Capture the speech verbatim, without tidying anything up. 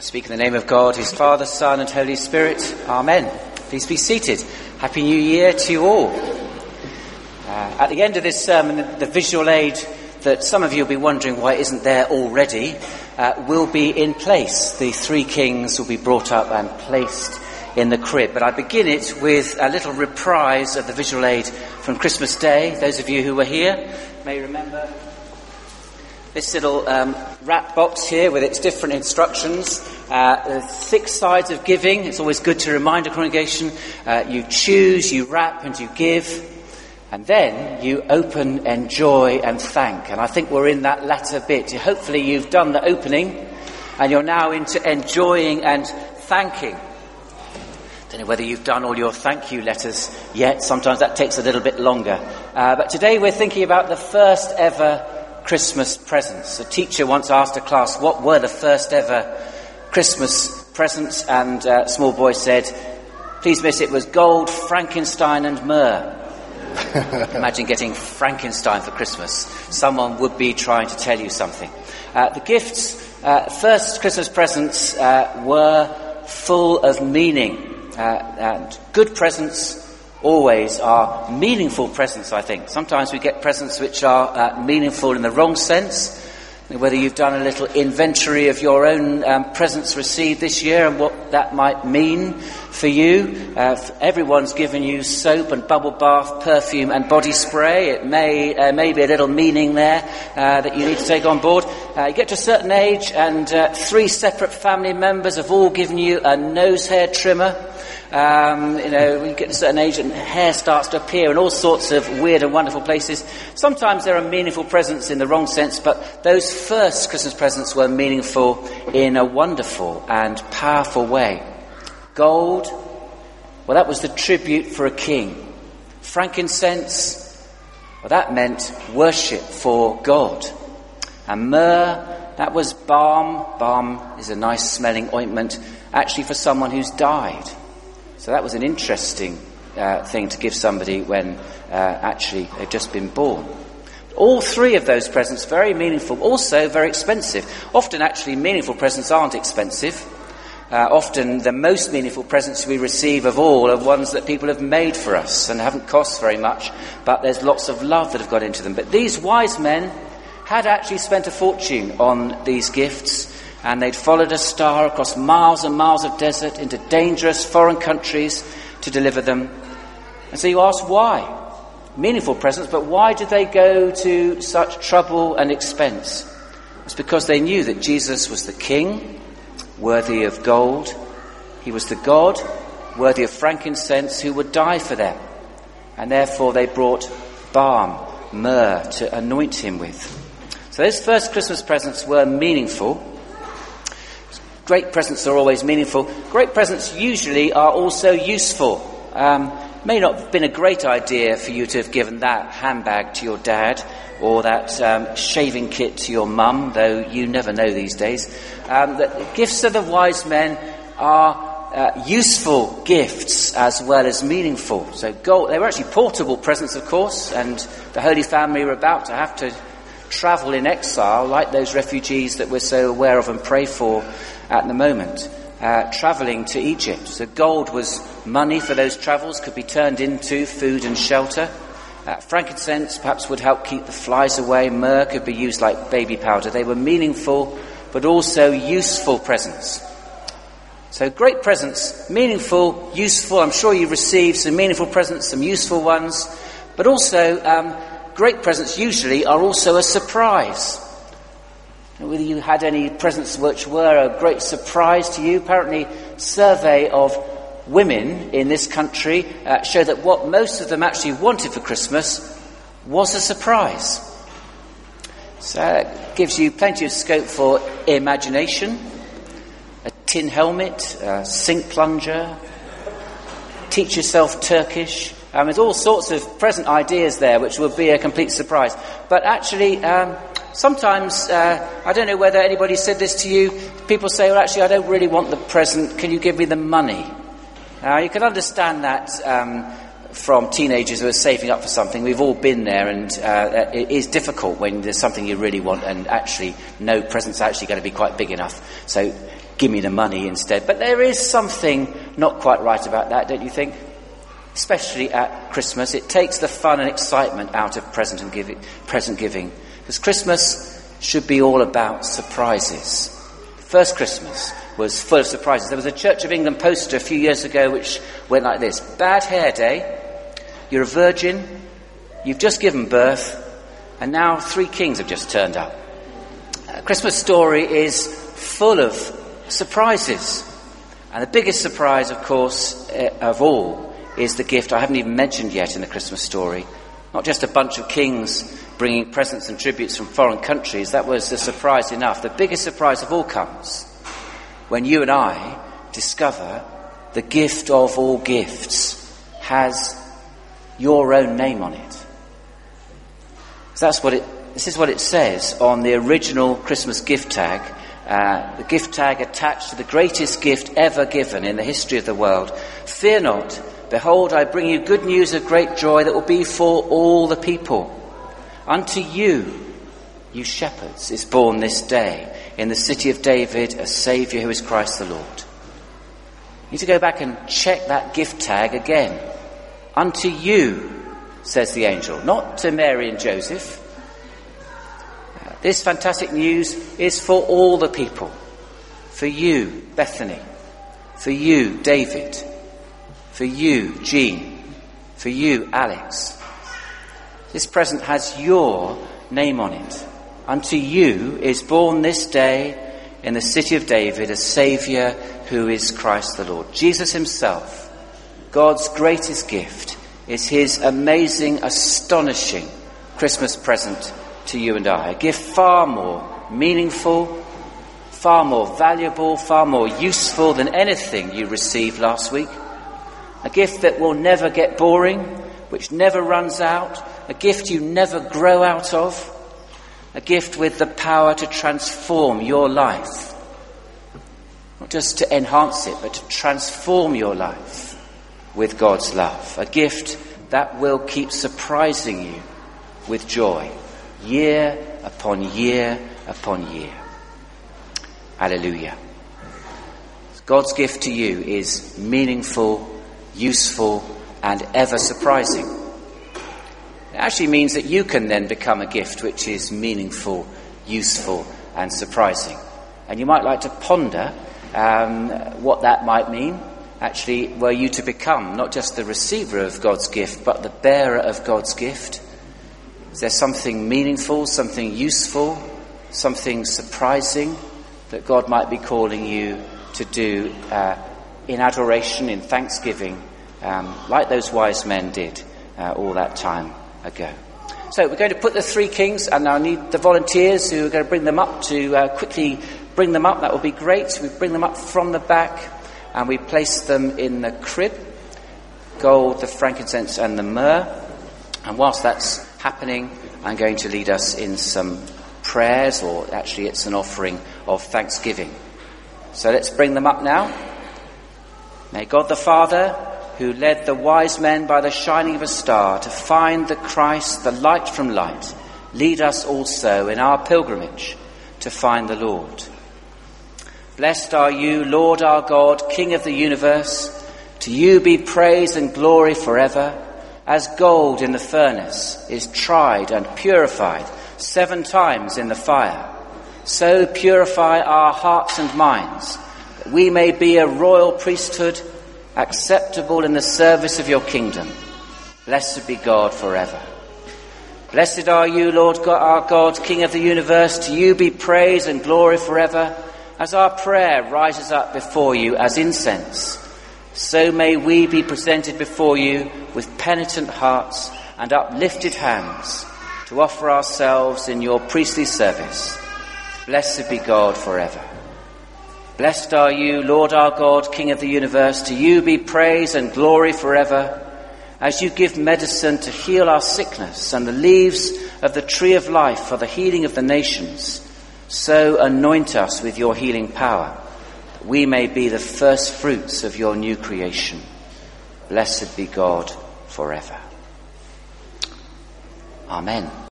Speak in the name of God, his Father, Son and Holy Spirit. Amen. Please be seated. Happy New Year to you all. Uh, at the end of this sermon, the, the visual aid that some of you will be wondering why it isn't there already uh, will be in place. The three kings will be brought up and placed in the crib. But I begin it with a little reprise of the visual aid from Christmas Day. Those of you who were here may remember this little um, wrap box here with its different instructions. Uh, six sides of giving. It's always good to remind a congregation. Uh, you choose, you wrap and you give. And then you open, enjoy and thank. And I think we're in that latter bit. Hopefully you've done the opening and you're now into enjoying and thanking. Don't know whether you've done all your thank you letters yet. Sometimes that takes a little bit longer. Uh, but today we're thinking about the first ever Christmas presents. A teacher once asked a class what were the first ever Christmas presents, and a small boy said, "Please miss, it was gold, Frankenstein and myrrh." Imagine getting Frankenstein for Christmas. Someone would be trying to tell you something. Uh, the gifts, uh, first Christmas presents uh, were full of meaning. Uh, and good presents always are meaningful presents, I think. Sometimes we get presents which are uh, meaningful in the wrong sense. Whether you've done a little inventory of your own um, presents received this year and what that might mean for you. Uh, everyone's given you soap and bubble bath, perfume and body spray. It may uh, may be a little meaning there uh, that you need to take on board. Uh, you get to a certain age and uh, three separate family members have all given you a nose hair trimmer. Um, you know, when you get to a certain age and hair starts to appear in all sorts of weird and wonderful places. Sometimes there are meaningful presents in the wrong sense, but those first Christmas presents were meaningful in a wonderful and powerful way. Gold, well, that was the tribute for a king. Frankincense, well, that meant worship for God. And myrrh, that was balm. Balm is a nice smelling ointment, actually for someone who's died. So that was an interesting uh, thing to give somebody when uh, actually they've just been born. All three of those presents, very meaningful, also very expensive. Often actually meaningful presents aren't expensive. Uh, often the most meaningful presents we receive of all are ones that people have made for us and haven't cost very much, but there's lots of love that have got into them. But these wise men had actually spent a fortune on these gifts. And they'd followed a star across miles and miles of desert into dangerous foreign countries to deliver them. And so you ask why? Meaningful presents, but why did they go to such trouble and expense? It's because they knew that Jesus was the King, worthy of gold. He was the God, worthy of frankincense, who would die for them. And therefore they brought balm, myrrh, to anoint him with. So those first Christmas presents were meaningful. Great presents are always meaningful. Great presents usually are also useful. Um, may not have been a great idea for you to have given that handbag to your dad or that um, shaving kit to your mum, though you never know these days. Um, the gifts of the wise men are uh, useful gifts as well as meaningful. So gold, they were actually portable presents, of course, and the Holy Family were about to have to travel in exile, like those refugees that we're so aware of and pray for at the moment, uh, travelling to Egypt. So gold was money for those travels, could be turned into food and shelter. Uh, frankincense perhaps would help keep the flies away. Myrrh could be used like baby powder. They were meaningful but also useful presents. So great presents, meaningful, useful. I'm sure you received some meaningful presents, some useful ones, but also um, great presents usually are also a surprise. Whether you had any presents which were a great surprise to you. Apparently, a survey of women in this country uh, showed that what most of them actually wanted for Christmas was a surprise. So it gives you plenty of scope for imagination. A tin helmet, a sink plunger, teach yourself Turkish. Um, there's all sorts of present ideas there which would be a complete surprise. But actually, um, sometimes, uh, I don't know whether anybody said this to you, people say, well, actually, I don't really want the present, can you give me the money? Now, you can understand that um, from teenagers who are saving up for something. We've all been there, and uh, it is difficult when there's something you really want and actually no present's actually going to be quite big enough. So give me the money instead. But there is something not quite right about that, don't you think? Especially at Christmas. It takes the fun and excitement out of present and giving, present giving. Because Christmas should be all about surprises. First Christmas was full of surprises. There was a Church of England poster a few years ago which went like this: bad hair day, you're a virgin, you've just given birth, and now three kings have just turned up. A Christmas story is full of surprises. And the biggest surprise, of course, uh, of all, is the gift I haven't even mentioned yet in the Christmas story. Not just a bunch of kings bringing presents and tributes from foreign countries. That was a surprise enough. The biggest surprise of all comes when you and I discover the gift of all gifts has your own name on it. So that's what it, this is what it says on the original Christmas gift tag. Uh, the gift tag attached to the greatest gift ever given in the history of the world. Fear not, behold, I bring you good news of great joy that will be for all the people. Unto you, you shepherds, is born this day in the city of David a Saviour who is Christ the Lord. You need to go back and check that gift tag again. Unto you, says the angel, not to Mary and Joseph. This fantastic news is for all the people. For you, Bethany. For you, David. For you, Jean. For you, Alex. This present has your name on it. Unto you is born this day in the city of David a Saviour who is Christ the Lord. Jesus himself, God's greatest gift, is his amazing, astonishing Christmas present to you and I. A gift far more meaningful, far more valuable, far more useful than anything you received last week. A gift that will never get boring, which never runs out. A gift you never grow out of. A gift with the power to transform your life. Not just to enhance it, but to transform your life with God's love. A gift that will keep surprising you with joy, year upon year upon year. Hallelujah. God's gift to you is meaningful, useful, and ever surprising. It actually means that you can then become a gift which is meaningful, useful, and surprising. And you might like to ponder um, what that might mean. Actually, were you to become not just the receiver of God's gift, but the bearer of God's gift? Is there something meaningful, something useful, something surprising that God might be calling you to do uh, in adoration, in thanksgiving, um, like those wise men did uh, all that time ago? So we're going to put the three kings, and I need the volunteers who are going to bring them up to uh, quickly bring them up. That will be great. We bring them up from the back, and we place them in the crib, gold, the frankincense, and the myrrh. And whilst that's happening, I'm going to lead us in some prayers, or actually it's an offering of thanksgiving. So let's bring them up now. May God the Father, who led the wise men by the shining of a star to find the Christ, the light from light, lead us also in our pilgrimage to find the Lord. Blessed are you, Lord our God, King of the universe. To you be praise and glory forever. As gold in the furnace is tried and purified seven times in the fire, so purify our hearts and minds, that we may be a royal priesthood, acceptable in the service of your kingdom. Blessed be God forever. Blessed are you, Lord God, our God, King of the universe. To you be praise and glory forever. As our prayer rises up before you as incense, so may we be presented before you with penitent hearts and uplifted hands to offer ourselves in your priestly service. Blessed be God forever. Blessed are you, Lord our God, King of the universe. To you be praise and glory forever. As you give medicine to heal our sickness and the leaves of the tree of life for the healing of the nations, so anoint us with your healing power, that we may be the first fruits of your new creation. Blessed be God forever. Amen.